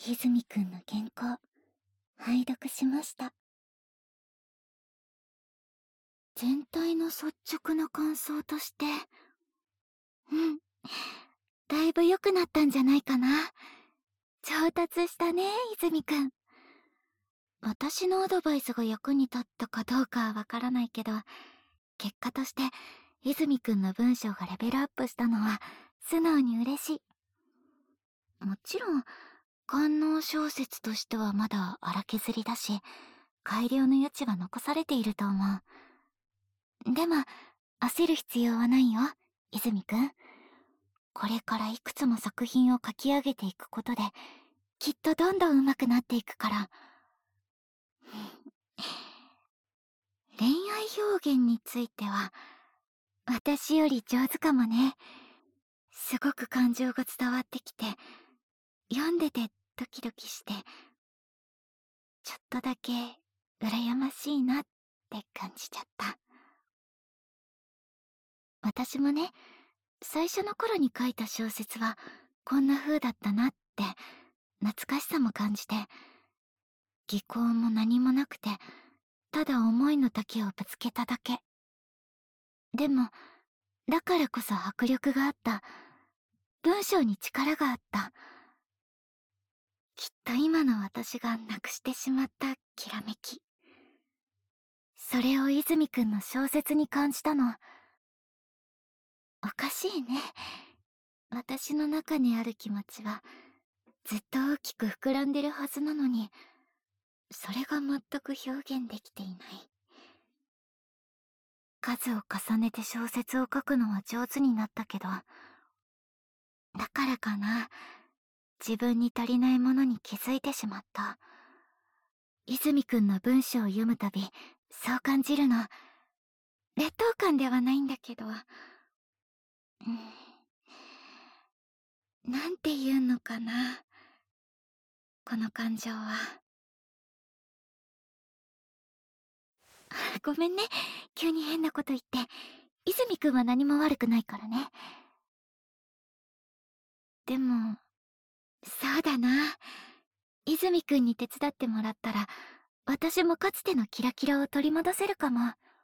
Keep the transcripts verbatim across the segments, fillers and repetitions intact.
泉くんの原稿、拝読しました。全体の率直な感想として、うん、だいぶ良くなったんじゃないかな。上達したね、泉くん。私のアドバイスが役に立ったかどうかはわからないけど、結果として泉くんの文章がレベルアップしたのは素直に嬉しい。もちろん官能小説としてはまだ荒削りだし、改良の余地は残されていると思う。でも焦る必要はないよ、泉くん。これからいくつも作品を書き上げていくことできっとどんどん上手くなっていくから。恋愛表現については私より上手かもね。すごく感情が伝わってきて、読んでてドキドキして、ちょっとだけ羨ましいなって感じちゃった。私もね、最初の頃に書いた小説はこんな風だったなって懐かしさも感じて、技巧も何もなくて、ただ思いの丈をぶつけただけ。でもだからこそ迫力があった。文章に力があった。きっと今の私がなくしてしまったきらめき。それを泉くんの小説に感じたの。おかしいね。私の中にある気持ちはずっと大きく膨らんでるはずなのに、それが全く表現できていない。数を重ねて小説を書くのは上手になったけど、だからかな、自分に足りないものに気づいてしまった。泉くんの文章を読むたびそう感じるの。劣等感ではないんだけど、うん、なんて言うのかな、この感情は。ごめんね、急に変なこと言って。泉くんは何も悪くないからね。でもそうだな、泉くんに手伝ってもらったら私もかつてのキラキラを取り戻せるかも。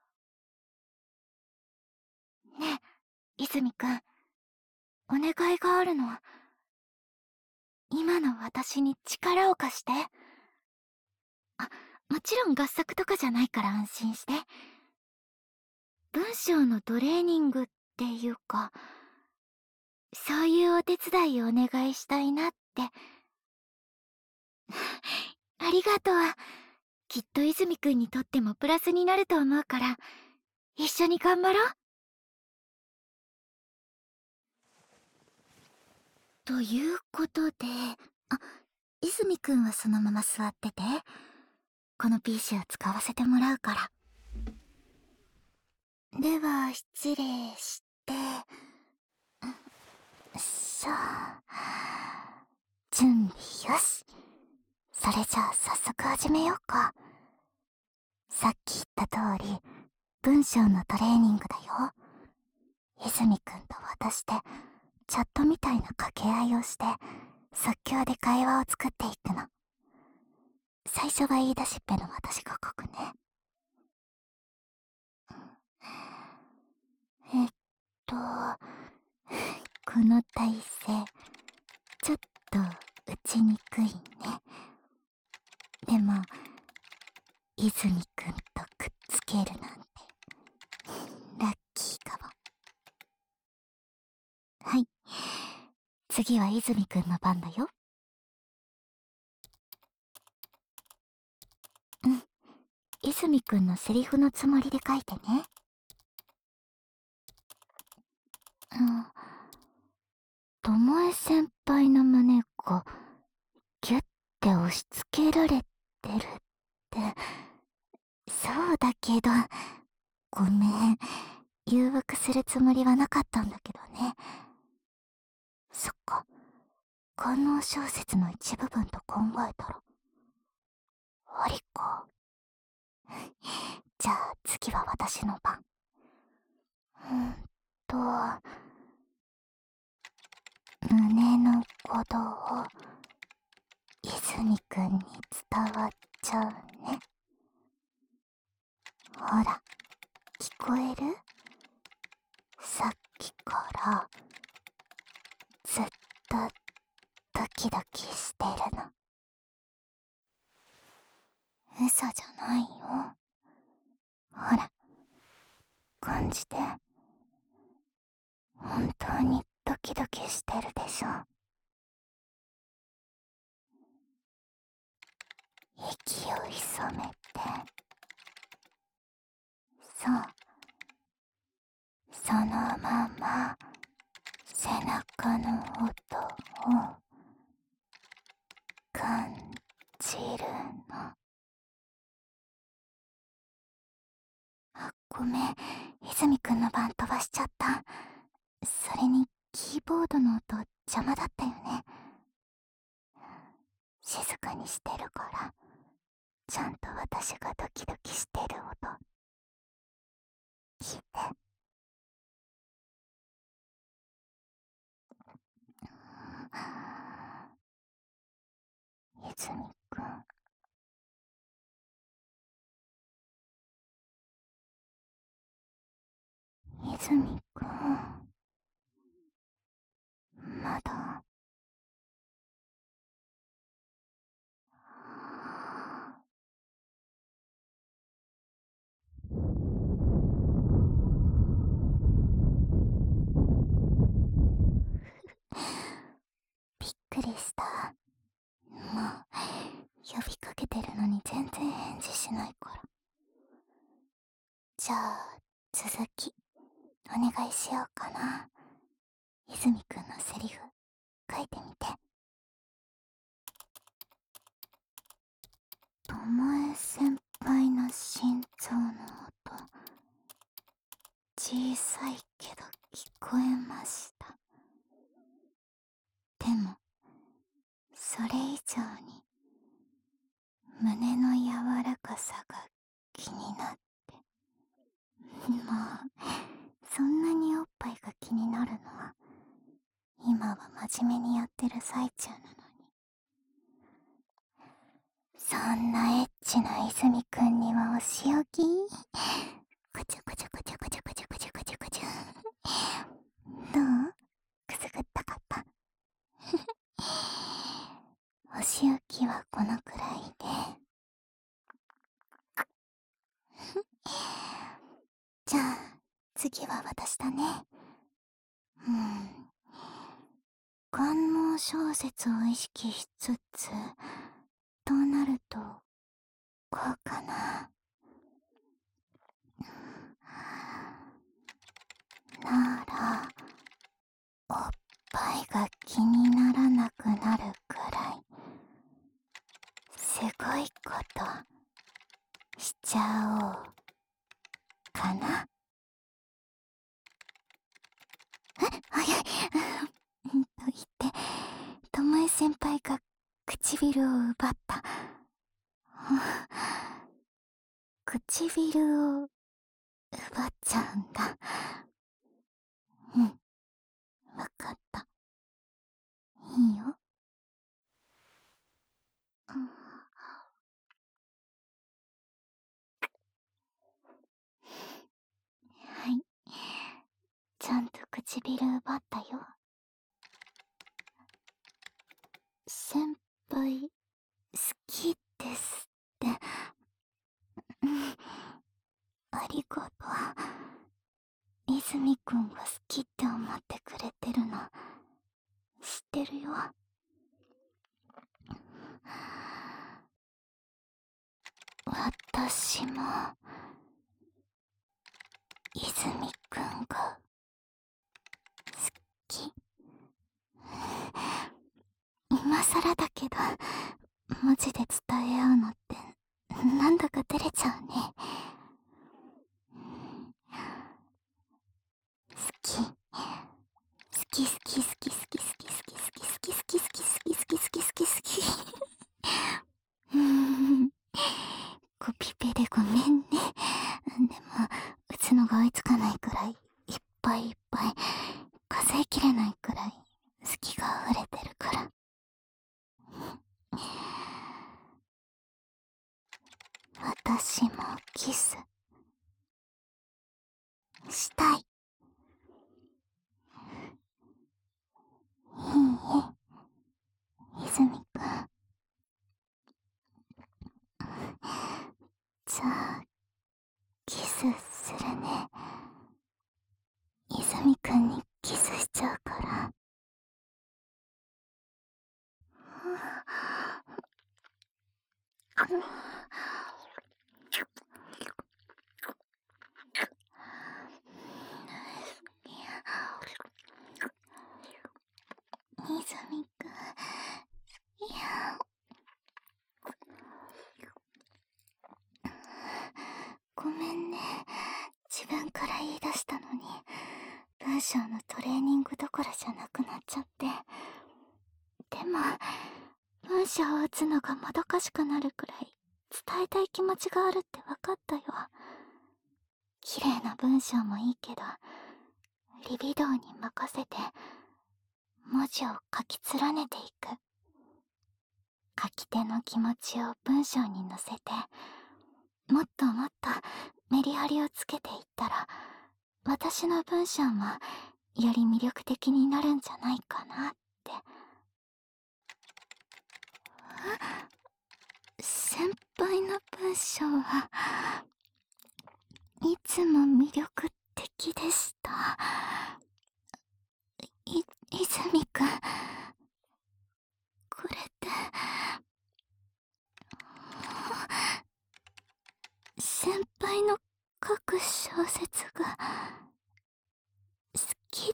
ねえ泉くん、お願いがあるの。今の私に力を貸して。あ、もちろん合作とかじゃないから安心して。文章のトレーニングっていうか、そういうお手伝いをお願いしたいなって。ありがとう。きっと泉くんにとってもプラスになると思うから、一緒に頑張ろう。ということで、あ、泉くんはそのまま座ってて。この ピーシー を使わせてもらうから。では失礼して。さあ、準備よし。それじゃあ早速始めようか。さっき言った通り文章のトレーニングだよ。泉くんと私でチャットみたいな掛け合いをして即興で会話を作っていくの。最初は言い出しっぺの私が書くね。えっとこの体勢ちょっと打ちにくいね。でも泉くんとくっつけるなんてラッキーかも。はい、次は泉くんの番だよ。うん、泉くんのセリフのつもりで書いてね。うん、ともえ先輩の胸がギュッて押し付けられてるって。そうだけど、ごめん、誘惑するつもりはなかったんだけどね。そっか、官能小説の一部分と考えたらありか。じゃあ次は私の番。うんと胸の鼓動を泉くんに伝わっちゃうね。ほら、聞こえる？さっきからずっとドキドキしてるの。嘘じゃないよ。ほら、感じて。本当にドキドキしてるでしょ。息を潜めて。そう。そのまま背中の音を感じるの。あ、ごめん。泉くんの番飛ばしちゃった。それにキーボードの音邪魔だったよね。静かにしてるから、ちゃんと私がドキドキしてる音聞いて。泉くん、泉くん、まだ。びっくりした。もう呼びかけてるのに全然返事しないから。じゃあ続きお願いしようかな。泉くんのセリフ書いてみて。ともえ先輩の心臓の音、小さいけど聞こえました。でもそれ以上に胸の柔らかさが気になって。もうそんなにおっぱいが気になるのは今は真面目にやってる最中なのに。そんなエッチな泉くんにはお仕置き。こちょこちょこちょこちょこちょこちょこちょこちょ。どう？くすぐったかった？お仕置きはこのくらいで。じゃあ次は私だね。うん。官能小説を意識しつつ、となるとこうかな。ならおっぱいが気にならなくなるくらいすごいことしちゃおうかな。え、早い。うんと言ってともえ先輩が唇を奪った。唇を奪っちゃうんだ。うん、わかった。いいよ。うん、はい、ちゃんと唇奪ったよ。先輩好きですって。ありがとう。泉くんが好きって思ってくれてるの知ってるよ。私も泉くんが好き。今更だけど文字で伝え合うのってなんだか照れちゃうね。好き好き好き好き好き好き好き好き好き好き好き好き好き好き好き好き。うーん、コピペでごめん。 私もキスしたい。いいえ、泉くん。じゃあキスするね。泉くんにキスしちゃうから。泉くん、いや、ごめんね。自分から言い出したのに、文章のトレーニングどころじゃなくなっちゃって。でも、文章を打つのがもどかしくなるくらい伝えたい気持ちがあるって分かったよ。綺麗な文章もいいけど、リビドーに任せて文字を書き連ねていく。書き手の気持ちを文章に乗せて、もっともっとメリハリをつけていったら、私の文章もより魅力的になるんじゃないかなって。先輩の文章はいつも魅力的でした。い、泉くん、これって先輩の書く小説が好きって、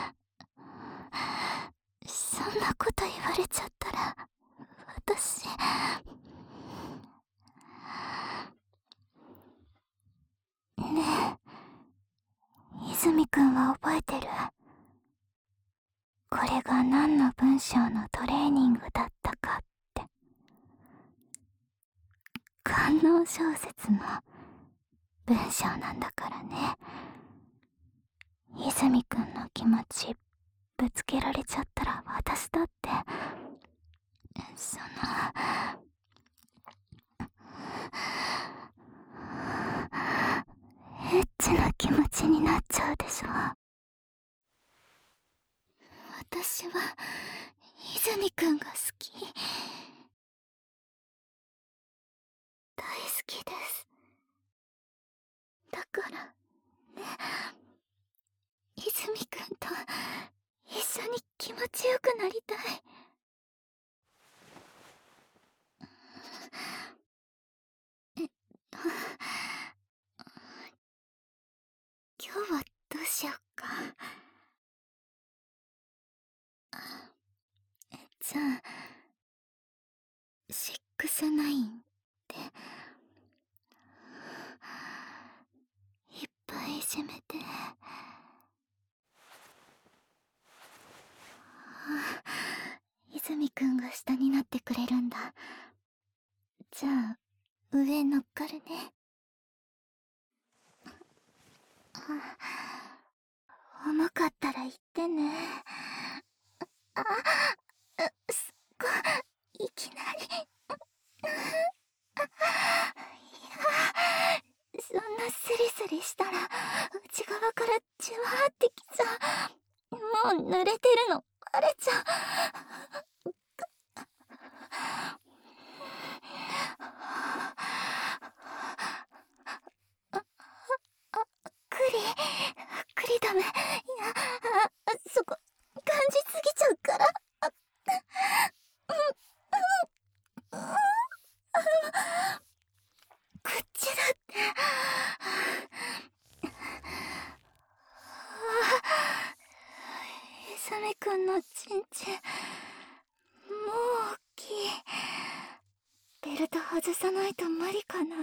そんなこと言われちゃったら私、ねえ、泉くんは覚えてる？これが何の文章のトレーニングだったかって。官能小説の文章なんだからね。泉くんの気持ちぶつけられちゃったら私だって、その、エッチな気持ちになっちゃうでしょ。私は泉くんが好き。大好きです。だからね、泉くんと一緒に気持ちよくなりたい。えっと、今日はどうしよっか。じゃあ、シックスナインでいっぱい締めて。泉くんが下になってくれるんだ。じゃあ上乗っかるね。重かったら言ってね。あ、すっごい、いきなり。いや、そんなスリスリしたら内側からジュワーってきちゃう。もう濡れてるのバレちゃう。クリクリダメ。いや、そこ感じすぎちゃうから。こっちだって。泉くんのチンチンもう大きい。ベルト外さないと無理かな。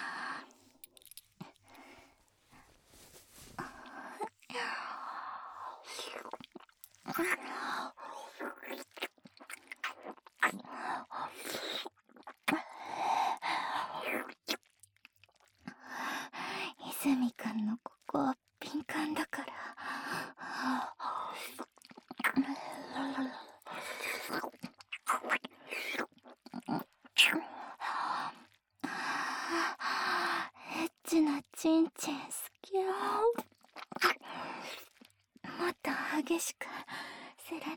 泉くんのここは敏感だから。 エッチなチンチン好きよ。もっと激しくするね。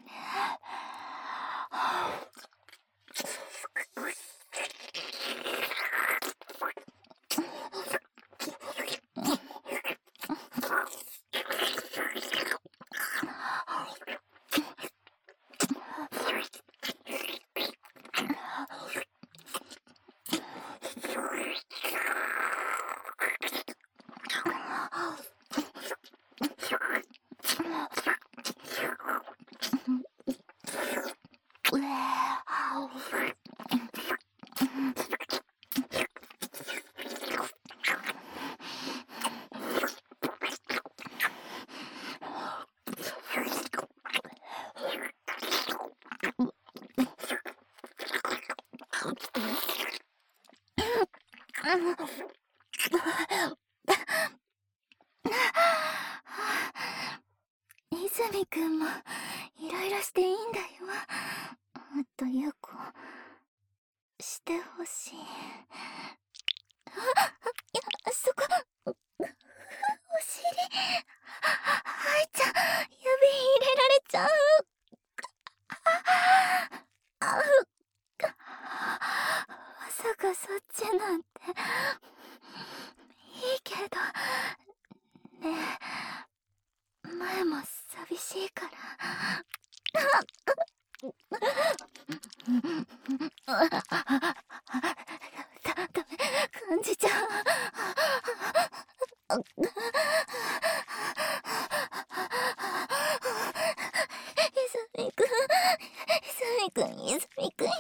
泉くんもいろいろしていいんだよ。もっとよくしてほしい。あ、いや、そこ、お尻、はいちゃん、指入れられちゃう。あう、まさかそっちなんて。いいけど、ねえ、前も寂しいから。だ、ダメ、感じちゃう。泉くん、泉くん、泉くん、泉くん。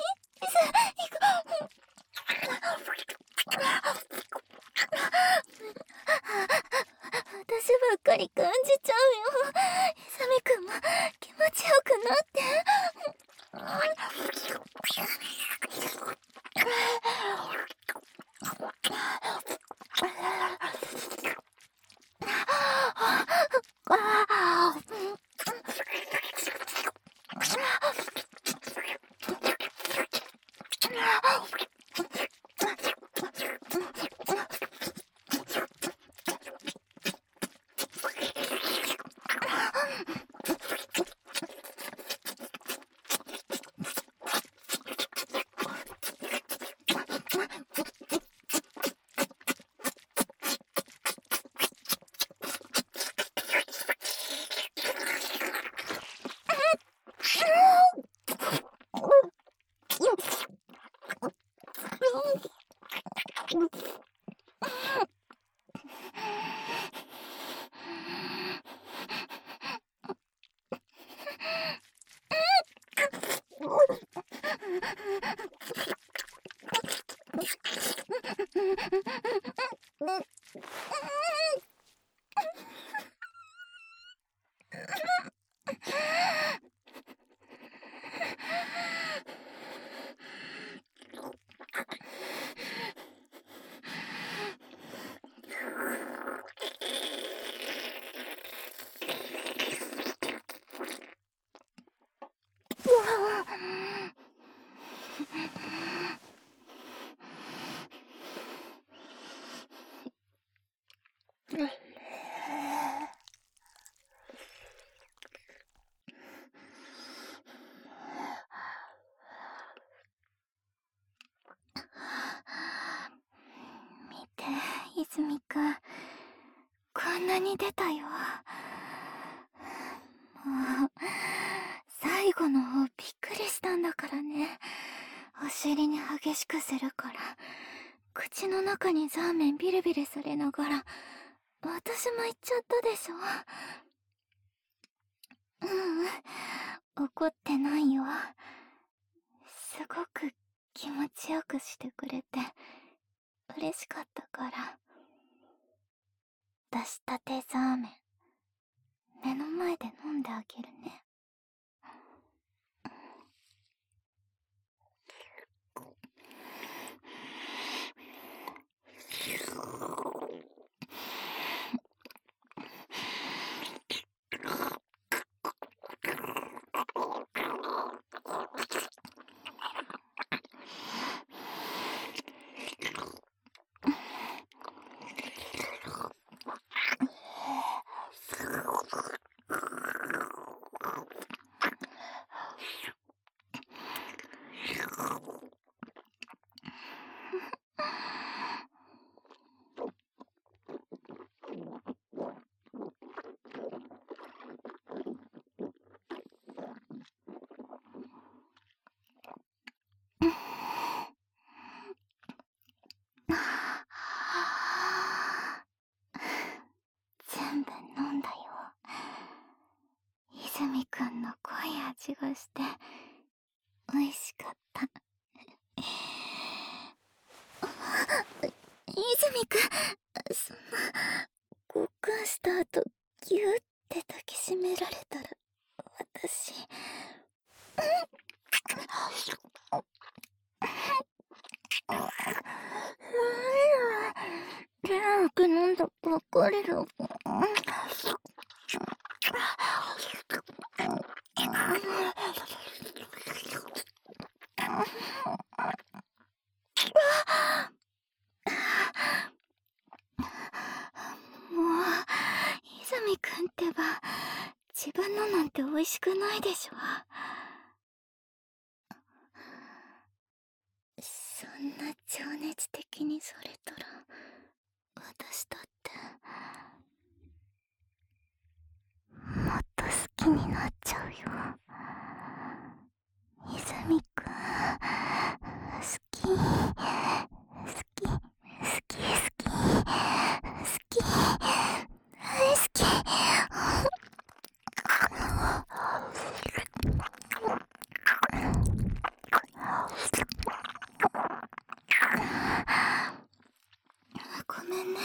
私ばっかり感じちゃうよ。泉くんも気持ちよくなって。見て、泉くん、こんなに出たよ。もう最後の方びっくりしたんだからね。お尻に激しくするから口の中にザーメンビリビリされながら私も言っちゃったでしょ。ううん、怒ってないよ。すごく気持ちよくしてくれて嬉しかったから。出したてザーメン目の前で飲んであげるね。 味がして美味しかった。泉くん、そんな交換した後ギューって抱きしめられたら私レアく飲んだばっかりだもん。もう泉くんってば自分のなんて美味しくないでしょ。そんな情熱的にされたら私だってもっと好きになっちゃうよ。泉くん好き好き好き好き好き大好き。ごめんね、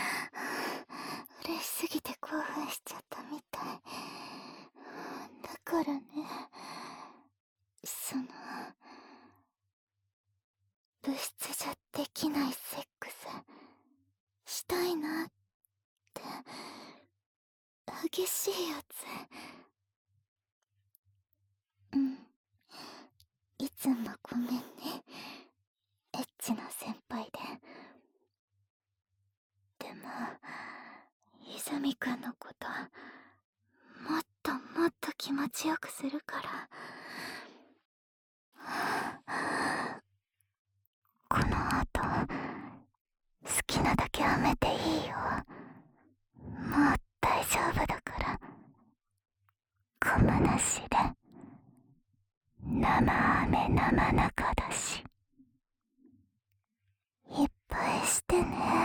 嬉しすぎて興奮しちゃったみたいだからね。その物質じゃできないセックスしたいなって激しいやつ。うん、いつもごめんね、エッチな先輩で。でも泉くんのこともっともっと気持ちよくするから。この後好きなだけ舐めていいよ。もう大丈夫だから。ゴムなしで生飴生中だしいっぱいしてね。